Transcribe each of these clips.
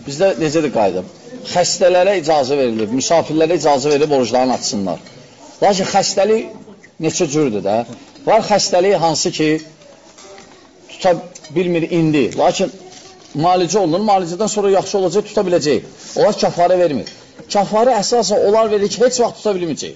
bizdə necədir qayda? Xəstələrə icazə verilir, misafirlərə icazə verilir, oruclarını açsınlar. Lakin xəstəlik neçə cürdür də? Var xəstəlik hansı ki, tuta bilmir indi, lakin malicə olunur, malicədən sonra yaxşı olacaq, tuta biləcək. Onlar kəfarə vermir. Kəfarə əsasən onlar verir ki, heç vaxt tuta bilməyəcək.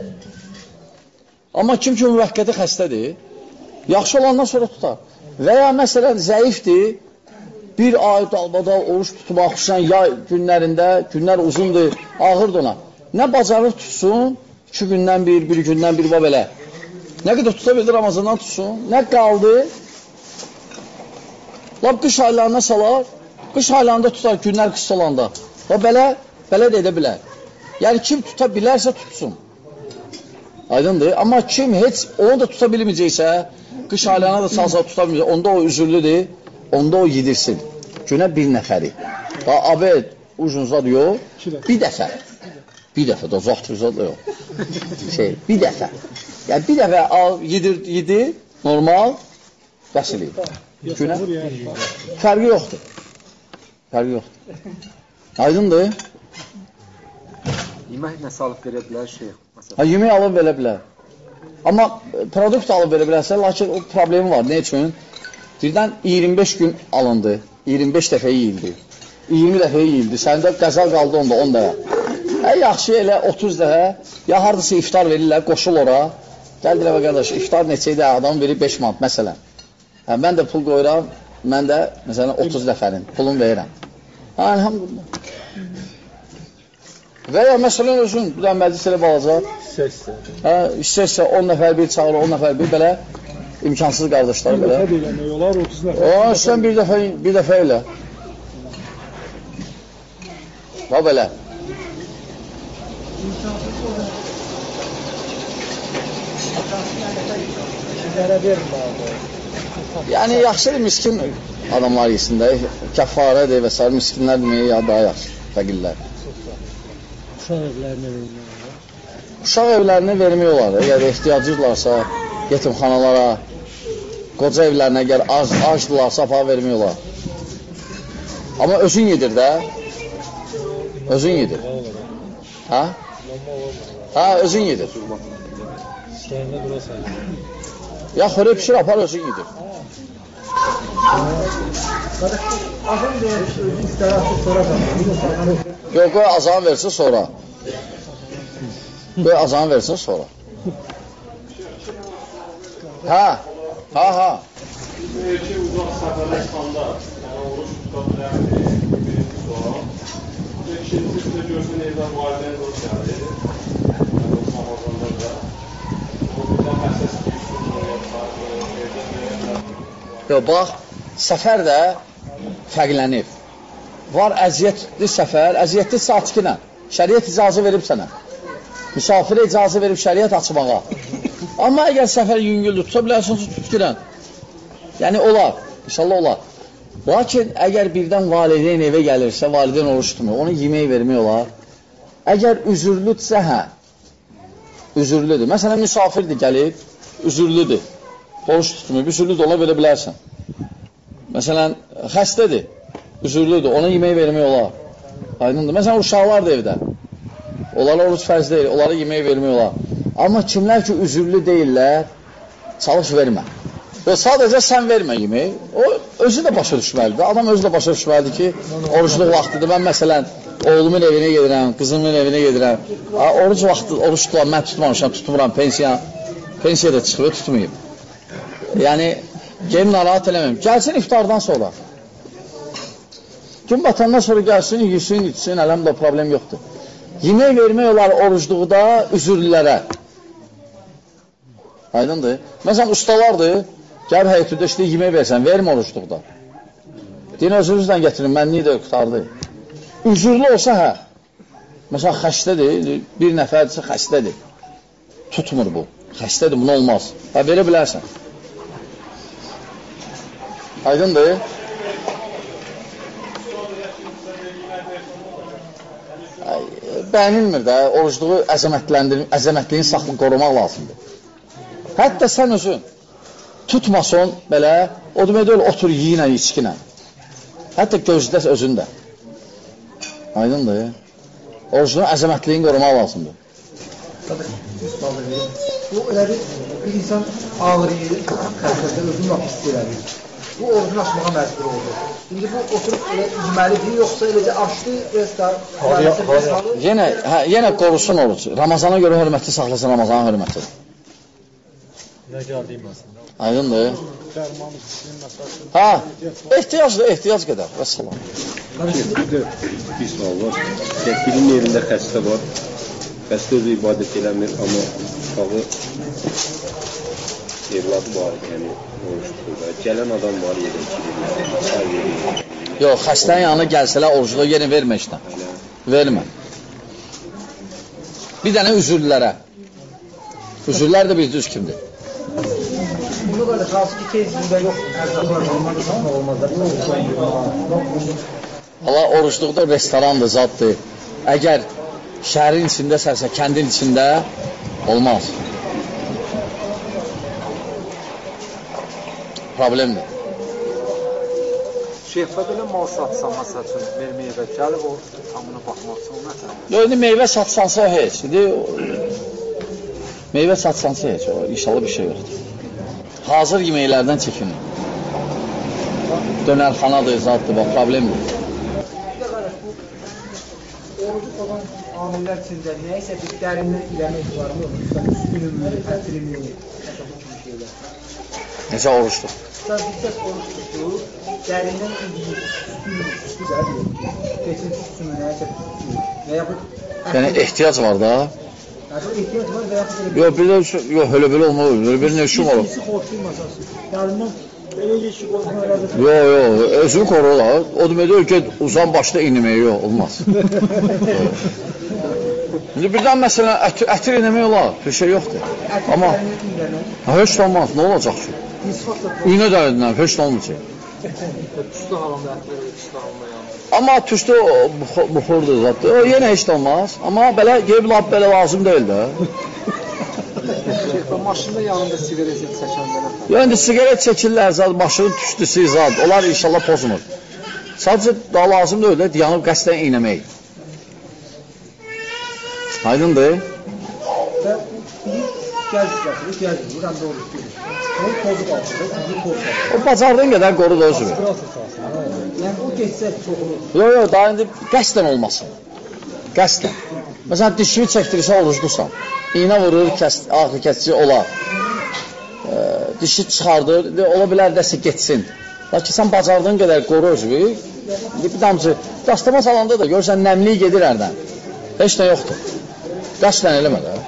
Amma kim ki, müvəqqəti xəstədir, yaxşı olandan sonra tutar. Və ya məsələn, zəifdir, bir ay dalbadal oruç tutmaq, xüsusən yay günlərində, günlər uzundur, ağırdır ona. Nə bacarır tutsun, 2 gündən bir gündən bir, belə. Nə qədər tuta bildir Ramazandan tutsun, nə qaldı, lab qış aylarına salar, qış aylarında tutar, günlər qısa olanda. Və belə də edə bilər. Yəni, kim tuta bilərsə tutsun. Aydındır. Amma kim heç onu da tuta bilməyəcəksə, qış aylarına da salsa tuta bilməyəcək, onda o üzürlüdür, onda o yedirsin. Günə bir nəfəri. Abed ucunuzda yox, bir dəfə. Bir dəfə də uzaqdır yox. Bir dəfə. Yəni, bir dəfə al, yedir, normal, bəs eləyir. Günə fərqi yoxdur. Fərqi yoxdur. Aydındır. Yemək nə salıb verə bilər şeyh? Yemək alıb verə bilər. Amma produkt alıb verə bilərsə, lakin o problemi var. Ne üçün? Birdən 25 gün alındı, 25 dəfə yiyildi, 20 dəfə yiyildi, səndə qəzal qaldı onda 10 dəfə. Yaxşı elə 30 dəfə, ya haradasa iftar verirlər, qoşul ora. Gəldilər və qardaş, iftar neçəydə adam verir 5 manat, məsələn. Mən də pul qoyuram, mən də məsələn 30 dəfənin pulunu verirəm. Elhamdülillah. Və ya məsələn özün, bir dənə məclis elə balacaq. İstəyirsə 10 nəfər bir çağırır, 10 nəfər bir, belə imkansız qardaşlar belə. 10 dəfə demək olar, 30 nəfər. Sən bir dəfə elə. Və belə. Yəni, yaxşıdır, miskin adamlar yesin də, kəffarədir və s. miskinlər deməyə ya daha yaxşı, fəqirlər. Uşaq evlərinə vermək olar. Uşaq evlərinə vermək olar. Əgər ehtiyacıdırlarsa, yetimxanalara, qoca evlərinə, əgər acdırlarsa, apaq vermək olar. Amma özün yedir də. Özün yedir. Hə? Hə, özün yedir. İstəyəndə durasın. Ya xörək pişir, apar özün yedir. Azam deyir, istər artıq sonra qalır. Yox, qoy azam versin sonra. Qoy azam versin sonra. Ha. Ki, uzaq səfərə çıxanda, oruç tutaq, ikincisi də görsün evdən valideyn dost gəlir. Ramazanda da. O birdən həssəs bir yox, bax, səfər də fərqlənib. Var əziyyətli səfər, əziyyətli saatkinə. Şəriət icazə verib sənə. Misafirə icazə verib şəriət açmağa. Amma əgər səfər yüngüldür, tuta bilərsən, tut girən. Yəni, olar, inşallah olar. Lakin, əgər birdən valideyn evə gəlirsə, valideyn oruç tutmuyor, ona yemək vermək olar. Əgər üzürlüdürsə, hə, üzürlüdür. Məsələn, misafirdir gəlib, üzürlüdür. Oruç tutmuyor, üzürlüdür, ona verə bilərsən. Məsələn, xəstədir, üzürlüdür, ona yemək vermək olar. Aydındır. Məsələn, uşaqlar da evdə. Onlara oruç fərz deyil, onlara yemək vermək olar. Amma kimlər ki, üzürlü deyirlər, çalış vermə. Və sadəcə sən vermə yemək. O, özü də başa düşməlidir. Adam özü də başa düşməlidir ki, oruçluq vaxtıdır. Mən məsələn, oğlumun evinə gedirəm, qızımın evinə gedirəm. Oruç vaxtı, oruç tutulan, mən tutmamışam, tutmuram, pensiya da çıxıyor, tutmayayım. Yəni, gelin narahat eləməyim. Gəlsin iftardan sonra. Gün batandan sonra gəlsin, yesin, içsin, əlhamdülillah, problem yoxdur. Yemək vermək olar orucluqda üzürlülərə. Aydındır. Məsələn, ustalardır, gəl həyətüdə işte yemək versən, vermə orucluqda. Deyin, özünüzdən getirin, mənliyi də qurtardı. Üzürlü olsa, hə. Məsələn, xəstədir, bir nəfərdirsə xəstədir. Tutmur bu. Xəstədir, buna olmaz. Hə, verə bilərsən. Aydındır. Bəyənilmir də, orucluğu əzəmətliyin saxlıq qorumaq lazımdır. Hətta sən özün tutmason belə, o demək deyil, otur yiyinə, içkinə. Hətta gözləs özün də. Aydındır. Orucunun əzəmətliyini qorumaq lazımdır. Bu elə bir insan ağrıyır, xəstədə özünü laf istəyir. Bu orucunu açmağa məcbur oldu. İndi bu oturub elə yeməlidir, yoxsa eləcə açdı, Yenə qorusun orucu. Ramazana görə hörmətli saxlasın, Ramazana hörmətli. Nə gəldiyim aslında. Aydındır. Ha, ehtiyac qədər. Vəssalam. Bir sual var. Birinin yerində xəstə var. Xəstə özü ibadət eləmir, amma uşağı evladı var, yəni oruç tutur. Gələn adam var, yerə girir. Yox, xəstənin yanına gəlsələr orucluğa yerini vermə işlə. Vermə. Bir dənə üzürlərə. Üzürlər də bir düz kimdir? Bunu böyle xalsı ki tezində yoxdur. Olmazlar. Allah orucluqda restorandır, zaddır. Əgər şəhərin içindəsərsə, kəndin içində olmaz. Problemdir. Şeffaf elə mal satsan, məsəl üçün, meyvə gəlib o tamına baxmaq üçün, məsələn. Yox, indi meyvə satsansa heç. İndi meyvə satsansa heç. İnşallah bir şey yoxdur. Hazır yeməklərdən çəkinin. Dönərxanadır, zaddır, bax, problemdir. Orucu olan amillər içində nəyəsə bir dərinlər eləmək var mı? Üstünümü, ətrimini, bu kimi şeylər. Necə oruçdur? Sən bir kəs oruç tutur, dərindən üstünümü, keçin üstünü, nəyəsə tutur. Və yaxud... Yəni, ehtiyac var da. Ehtiyac var və yaxud... Yox, elə belə olmalı, elə nə işim olur? İkisi xoşdurmasasın. Dərindən elə işi qoymalar... Yox, özünü qorurlar. O deməkdir ki, uzan başda inməyə yox, olmaz. İndi birdən məsələn, ətir inəmək olar, bir şey yoxdur. Amma, heç olmaz, nə olacaq ki? İynə dərindən, heç olmayacaq. Tüstü halında ətləri, tüstü halında yanır. Amma tüstü buxurdur zaten. O yenə heç olmaz. Amma belə belə lazım deyil də. Maşında yanında sigaret çəkəndə nə? Yox, indi sigaret çəkirlər zat, maşının tüstüsü zat. Onlar inşallah pozmur. Sadəcə daha lazım deyil də, yanıb qəsdən iynəmək. Aydındır? Və gəl gətirir, həm də oruç gedir. O tozu qalsın, o bacardığın qədər qorudu özünü. Yəni o geçsə çox olur. Yox, daha indi qəsdən olmasın. Qəsdən. Məsələn, dişini çəkdirirsə oruclusan. İğnə vurur, ağrı kəsici olar. Dişi çıxardır, ola bilər dəsə geçsin. Lakin sən bacardığın qədər qoru özünü. Bir damcı, dastama salanda da görürsən, nəmliyi gedir hərdən. Heç nə yoxdur. Qəsdən eləmə də.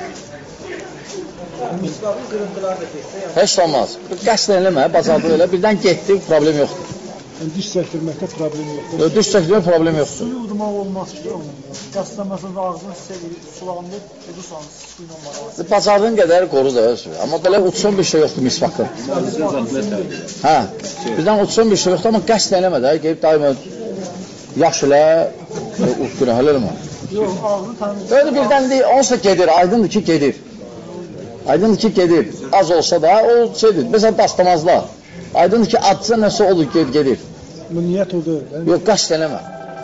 Heç olmaz. Qəsdən eləmə, bacardığı elə. Birdən getdi, problem yoxdur. Diş çəkdirməkdə problem yoxdur. Diş çəkdirməkdə problem yoxdur. Suyu udmaq olmaz ki, qəsdən məsələn ağzını sulandı, udursan, suyla var. Bacardığın qədər qoru da özü. Amma belə uçsun bir şey yoxdur misvaqın. Hə, birdən uçsun bir şey yoxdur, amma qəsdən eləmə də. Gelib daima yaş ilə, günah eləmə. Yox, ağzını tanıyır. Böyle birdən deyil, onsa gedir, aydındır ki gedir. Aydındır ki gedir. Az olsa da o şeydir. Mesela dastamazlar. Aydındır ki adsa nəsə olur, gedir. Bu niyyət o deyil. Yox, qəsd eləmə.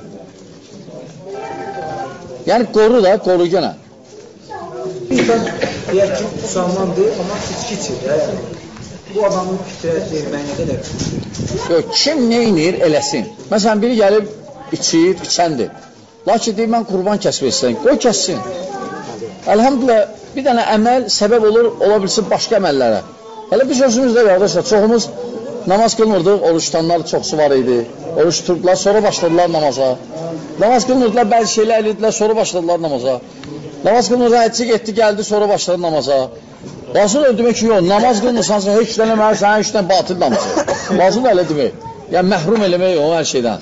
Yəni qoru da, qoru gənə. İnsan deyək ki, müsəlmandır, amma içki içir. Bu adamın fitrəsi, mənədə nə? Yox, kim nə inir, eləsin. Məsələn, biri gəlib içir, içəndir. Lakin deyir, mən qurban kəsmək istəyim. Qoy kəssin. Əlhamdülillah, bir dənə əməl səbəb olur, ola bilsin başqa əməllərə. Hələ biz özümüzdə qardaşlar, çoxumuz namaz qılmırdıq, oruç tutanlar çoxsu var idi. Oruç tuturdular, sonra başladılar namaza. Namaz qılmırdılar, bəzi şeylər elədilər, sonra başladılar namaza. Namaz qılmırdılar, həcci getdi, gəldi, sonra başladı namaza. Lazım da demək ki, yox, namaz qılmırsansa, heç dənəməli, sənə heç dənə batil namazı. Lazım da elə demək. Yəni, məhrum eləmək o hər şeydən.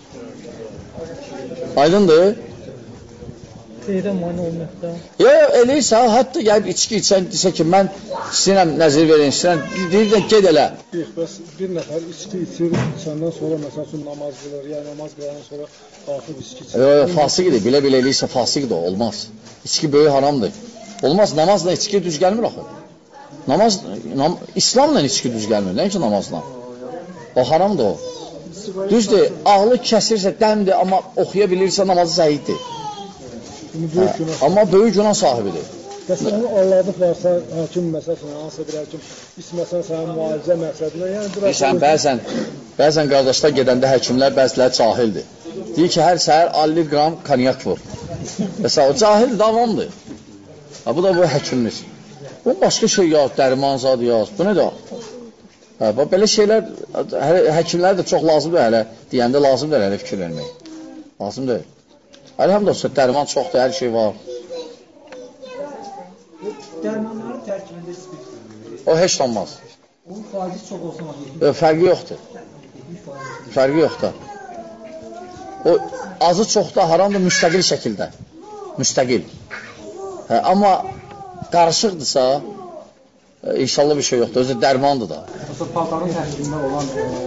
Aydındır? Qeydən mani olmaqda. Yox, eləyirsə, hətta gəlib içki içən desə ki, mən istəyirəm nəzir verin, istəyirəm, deyirəm, ged elə. Yox, bəs bir nəfər içki içir, səndən sonra məsəl üçün namaz qılır, ya namaz qılandan sonra qalxıb içki içir. Yox, fasiqdir, belə eləyirsə fasiqdir, olmaz. İçki böyük haramdır. Olmaz, namazla içki düz gəlmir axı. İslamla içki düz gəlmir, nəinki namazla. O haramdır o. Düzdür, ağlı kəsirsə, dəmdir, amma oxuya bilirsə, namazı səhiddir. Amma böyük günah sahibidir. Bəs onu anladıqlarsa, hakim məsələn, hansısa bir hakim, məsələn, sənin müalicə məqsədinə, yəni bilirsən, bəzən qardaşlar gedəndə həkimlər bəziləri cahildir. Deyir ki, hər səhər 50 qram konyak vur. Məsələn, o cahil davamdır. Bu da bu həkimimiz. Bu başqa şey yaz, dərman zad yaz. Bu nə də? Belə şeylər, həkimlər də çox lazımdır hələ. Deyəndə lazımdır hələ fikir vermək. Lazım deyil. Əlhamdülillah, dərman çoxdur, hər şey var. Dərmanların tərkibində spirt. O heç olmaz. Onun faizi çox olsa fərqi yoxdur. Fərqi yoxdur. O azı çoxda haramdır müstəqil şəkildə. Müstəqil. Amma qarışıqdırsa, inşallah bir şey yoxdur. Özü dərmandır da. Mesela paltarın tərkibində olan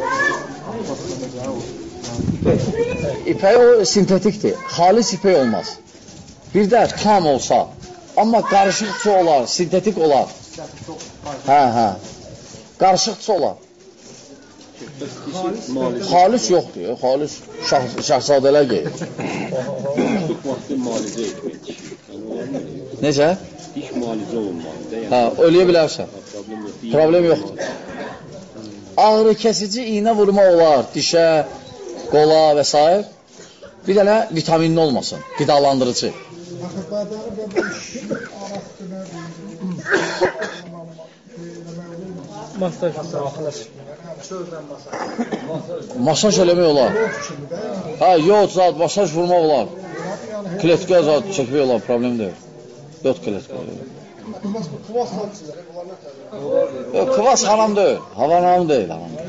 ipək o sintetikdir. Xalis ipək olmaz. Bir də tam olsa, amma qarışıqçı olar, sintetik olar. Qarışıqçı olar. Xalis yoxdur. Xalis şahzadələr geyir. Çox vaxtı müalicə etmək. Necə? Diş müalicə olmalıdır. Öləyə bilərsən. Problem yoxdur. Ağrı kəsici iğnə vurma olar, dişə, qola və s. Bir dənə vitaminli olmasın, qidalandırıcı. Masaj eləmək olar. Yox, zat, masaj vurmaq olar. Kletka zat çəkmək olar, problem deyil. Yox, kletka. Kıvas haram deyil, havan haram deyil.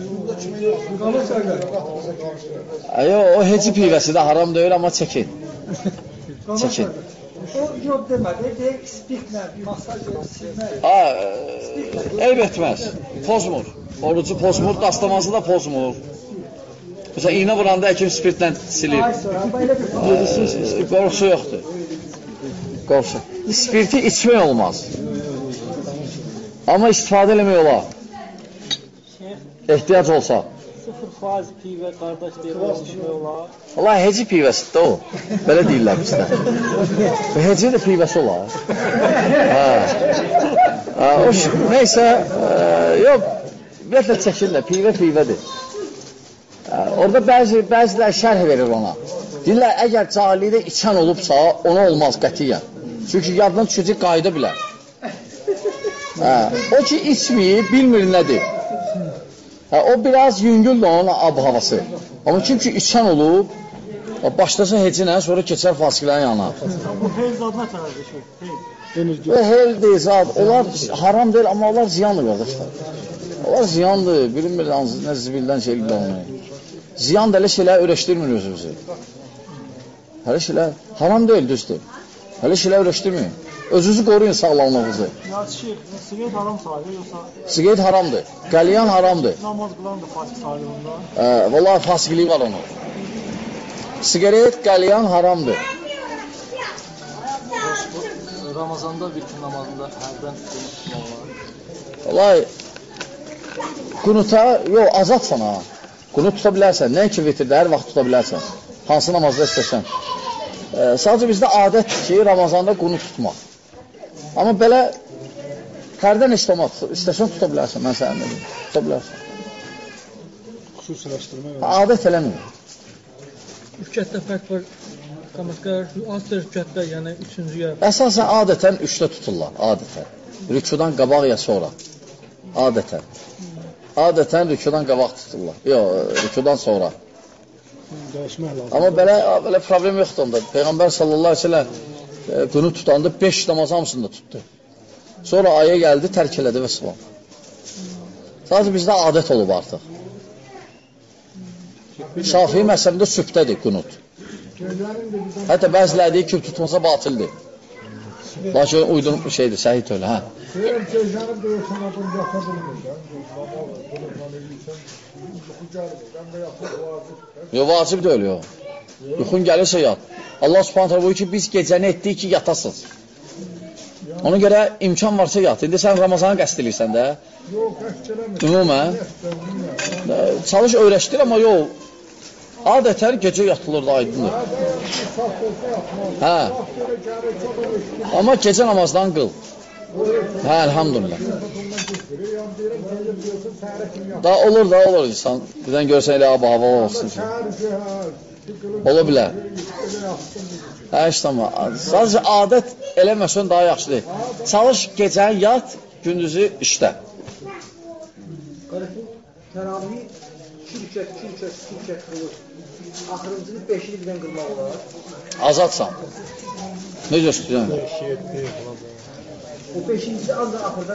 O heci pivəsi də haram deyil, amma çəkin. Çəkin. O yox demədi, deyək spirtlə, masaj silmək. Eyb etməz, pozmur. Orucu pozmur, dastaması da pozmur. Mesela iğne vuranda həkim spirtlə silir. Qorxusu yoxdur. Qorxusu. Spirti içmək olmaz. Amma istifadə eləmək olar. Ehtiyac olsa. 0% pivə qardaş deyil, içmək olar. Allah heci pivəsi də o. Belə deyirlər bizdə. Heci də pivəsi olar. Neysə, yox, ümumiyyətlə çəkirlər, pivədir. Orada bəziləri şərh verir ona. Deyirlər, əgər cahiliyyədə içən olubsa, ona olmaz qətiyyən. Çünki yaddan düşəcək qayda bilər. O ki, içməyib, bilmir nədir. O biraz yüngüldür onun ab-havası. Amma kim ki, içən olub, başlasa hecinə, sonra keçər fasilərin yanına. Bu hel zadına tərəfdir. O hel deyil, zad. Onlar haram deyil, amma onlar ziyandır, qardaşlar. Onlar ziyandır, bilinmir, nə zibildən şeyliklə olmayın. Ziyan da elə şeylər öyrəşdirmir özümüzü. Hələ şeylər haram deyil, düzdür. Hələ şeylər öyrəşdirməyin. Özünüzü qoruyun sağlamlığınızı. Siqaret haram sayılır, yoxsa? Siqaret haramdır, qəlyan haramdır. Namaz qılan da fasik sayılır. Vallahi fasikliyi var onun. Siqaret, qəlyan haramdır. Ramazanda vitr namazında hərdən tutulmaq var. Vallahi qunuta, yox, azadsan ha. Qunut tuta bilərsən, nə ki vitrdə hər vaxt tuta bilərsən. Hansı namazda istəsən. Sadəcə bizdə adətdir ki, Ramazanda qunut tutmaq. Amma belə hərdən istəsən tuta bilərsən, mən sənə dedim, tuta bilərsən. Xüsusiləşdirmək var. Adət eləmir. Rükətdə fərq var, qamatqar, azdır rükətdə, yəni üçüncüyə. Əsasən adətən 3-də tuturlar, adətən. Rükudan qabaq ya sonra. Adətən. Adətən rükudan qabaq tuturlar. Yox, rükudan sonra. Dəyişmək lazım. Amma belə problem yoxdur onda. Peyğəmbər sallallahu əleyhi və səlləm qunut tutanda 5 namaz hamısını da tutdu. Sonra aya gəldi, tərk elədi və s. Sadəcə bizdə adət olub artıq. Şafii məzhəbində sübhdədir qunut. Hətta bəziləri deyir ki, tutmasa batildir. Lakin uydurub bir şeydir, səhih deyil, hə. Deyirəm ki, özlərim deyirsən, adam yata bilmir. Yox, vacib deyil, yox. Yuxun gəlirsə yat. Allah subhanət hələ buyur ki, biz gecəni etdik ki, yatasınız. Ona görə imkan varsa yat. İndi sən Ramazanı qəsd edirsən də. Yox, qəsd eləmir. Ümumən. Çalış öyrəşdir, amma yox, Adətən gecə yatılır da aydındır. Hə. Amma gecə namazdan qıl. Hə, elhamdülillah. Da olur insan. Birdən görsən elə hava olsun ki. Ola bilər. Hə, işte amma. Sadəcə adət eləməsən daha yaxşıdır. Çalış gecəni yat, gündüzü işlə. Təravih 2 rükət qılır. Axırıncını 5-ini birdən qılmaq olar. Azadsan. Necə istəyirsən? O 5-incisi ancaq axırda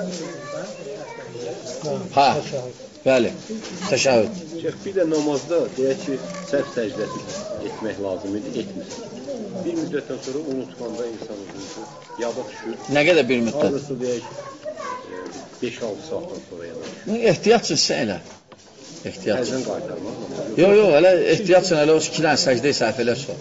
Hə, bəli. Təşəhhüd. Bir də namazda deyək ki, səhv səcdəsi etmək lazım idi, etmirsən. Bir müddətdən sonra unutqanda insan özünü yada düşür. Nə qədər bir müddət? Arası deyək 5-6 saatdan sonra yada düşür. Ehtiyat üçün elə. Ehtiyat. Təzən qaytarmaq. Yox, elə ehtiyat üçün elə o 2 dənə səcdə səhv elə çox.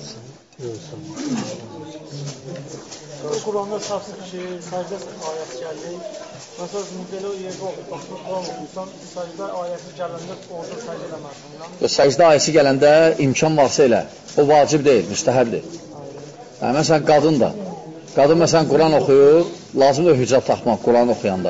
Quranda şəxsi ki, səcdə ayət gəldi. Məsələn, belə o yerdə baxıb Quran oxuyursan, səcdə ayəti gələndə orada səcdə eləməlisən. Səcdə ayəsi gələndə imkan varsa elə. O vacib deyil, müstəhəbdir. Məsələn, qadın da. Qadın məsələn Quran oxuyur, lazımdır hicab taxmaq Quran oxuyanda.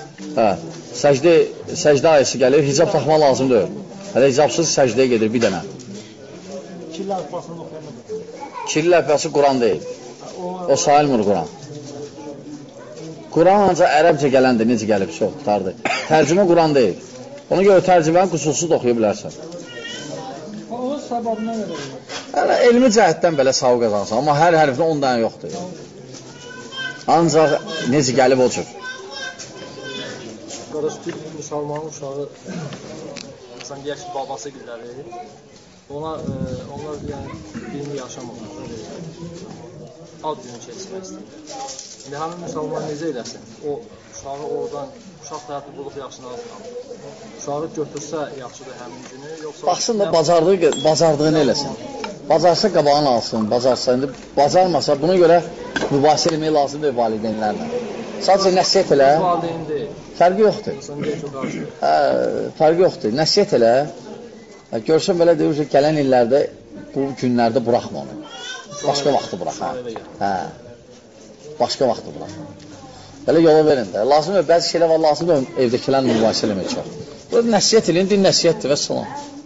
Səcdə ayəsi gəlir, hicab taxmaq lazımdır. Hələ hicabsız səcdəyə gedir bir dənə. Kirli əlifbasını oxuyanda. Kirli əlifbası Quran deyil. O sayılmır Quran. Quran ancaq ərəbcə gələndir, necə gəlib, çox tutardır. Tərcümə Quran deyil. Ona görə tərcüməni qüsursuz da oxuya bilərsən. O səbəbinə görə. Elmi cəhətdən belə savı qazansan, amma hər hərfdə 10 dənə yoxdur. Ancaq necə gəlib o cür. Qardaş, bir müsəlmanın uşağı, sən deyək ki, babası gülləri, onlar yəni, birini yaşamırlar, ad günü keçmək istəyir. İndi həmin müsəlman necə eləsin? O uşağı oradan, uşaq həyatı bulub yaxşı nazır. Uşağı götürsə yaxşıdır həmin günü, yoxsa... Baxsın da bacardığını eləsin. Bacarsa qabağını alsın, bacarsa. İndi bacarmasa, buna görə mübahisə eləmək lazımdır valideynlərlə. Sadəcə nəsiyyət elə. Valideyn deyil. Fərqi yoxdur. Fərqi yoxdur. Nəsiyyət elə. Görsən belə deyir ki, gələn illərdə, bu günlərdə buraxma onu. Başqa vaxtı burax. Başqa vaxtı burax. Belə yola verin də. Lazımdır, bəzi şeylər var, lazımdır evdəkilərlə mübahisə eləmək çox. Bu nəsiyyət eləyin, din nəsiyyətdir və salam.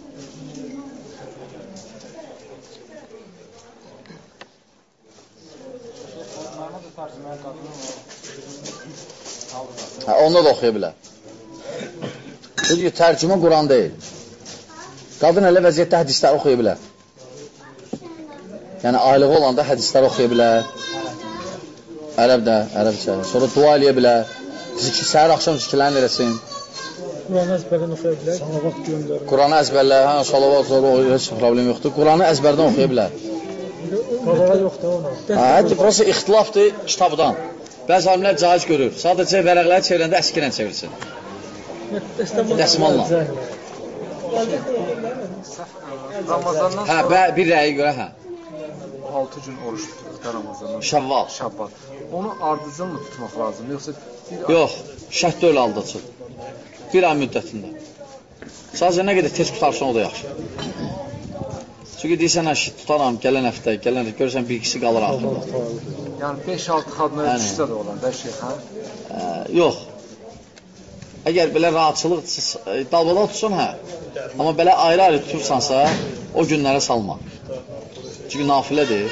Onda da oxuya bilər. Çünki tərcümə Quran deyil. Qadın elə vəziyyətdə hədislər oxuya bilər. Yəni, aylığı olanda hədislər oxuya bilər. Ərəbcə. Sonra dua eləyə bilər. Səhər axşam zikirlərini eləsin. Quranı əzbərdən oxuya bilər. Salavat göndərir. Quranı əzbərlər, salavat sonra heç problem yoxdur. Quranı əzbərdən oxuya bilər. Qabağa yoxdur ona. Hətta burası ixtilafdır kitabdan. Bəzi alimlər caiz görür. Sadəcə vərəqləri çevirəndə əskilən çevirsin. Dəsmalla. Ramazandan Bir rəyi görə, 6 gün oruç tuturuq da Ramazandan. Şəvval. Onu ardıcıl mı tutmaq lazım, yoxsa... Yox, şərt deyil aldıcıl. Bir ay müddətində. Sadəcə nə qədər tez tutarsan o da yaxşı. Çünki deyirsən, tutaram, gələn həftə, görürsən bir ikisi qalır axırda. Yəni 5-6 xadmaya düşsə də olan da şey, hə? Yox. Əgər belə rahatçılıq dalbala tutsun, hə. Amma belə ayrı-ayrı tutursansa, o günlərə salma. Çünki nafilədir.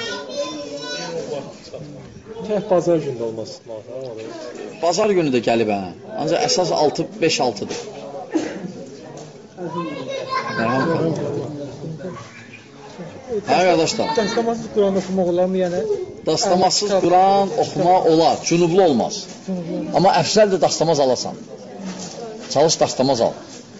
Tək bazar gündə olmaz tutmaq. Bazar günü də gəlib, hə. Ancaq əsas 5-6-dır. Hə, qardaşlar. Dastamasız Quran oxumaq olar mı, yəni? Dastamasız Quran oxumaq olar, cünublu olmaz. Amma əfsəldir dastamaz alasan. Çalış dastamaz al.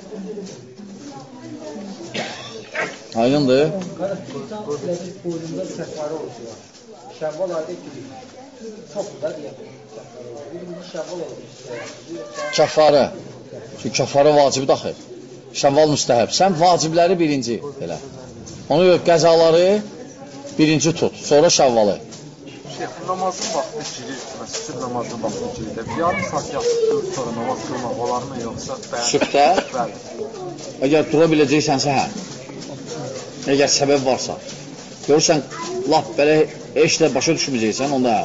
Aydındır? Boynunda səfari olsun. Şəvval ayda gidiyor. Çok da deyəm. Şəvval olsun. Kəffarə. Çünki kəffarə vacibdir axı. Şəvval müstəhəb. Sən vacibləri birinci elə. Ona görə qəzaları birinci tut, sonra şəvvalı. Namazın vaxtı girir, məsələn, namazın vaxtı girir. Yarım saat yatıb sonra namaz qılmaq olarmı, yoxsa? Sübhdə? Əgər dura biləcəksənsə, hə. Əgər səbəb varsa. Görürsən, laf belə heç də başa düşməyəcəksən, onda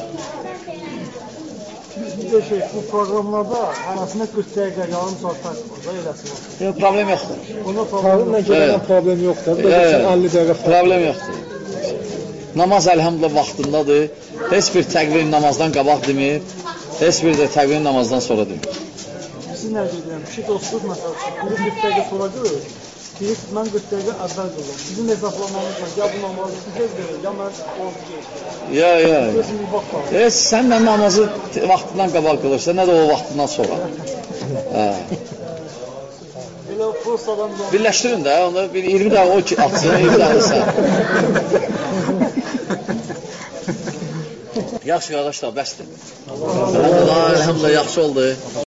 Bir şey, bu proqramlarda arasında 40 dəqiqə, yarım saat fərq var da, eləsi var. yox, problem yoxdur. Ona Tarımla gələn problem yoxdur. Bir də 50 dəqiqə Problem yoxdur. Namaz əlhamdülillah vaxtındadır. Heç bir təqvim namazdan qabaq demir, heç bir də təqvim namazdan sonra demir. Siz nə deyirəm? Bir şey dostluq məsəl üçün, biri 40 dəqiqə sonra görür, biri mən 40 dəqiqə əvvəl qıldım. Sizin hesablamanızla, ya bu namazı tez verir, ya mən ordu geçdim. Ya. Sən də namazı vaxtından qabaq qılırsan, nə də o vaxtından sonra. Elə Fursadan da... Birləşdirin də, onu 20 dəqiqə o ki atsın, 20 dəqiqə sən. Yaxşı qardaşlar, bəsdir. Elhamdülillah, yaxşı oldu.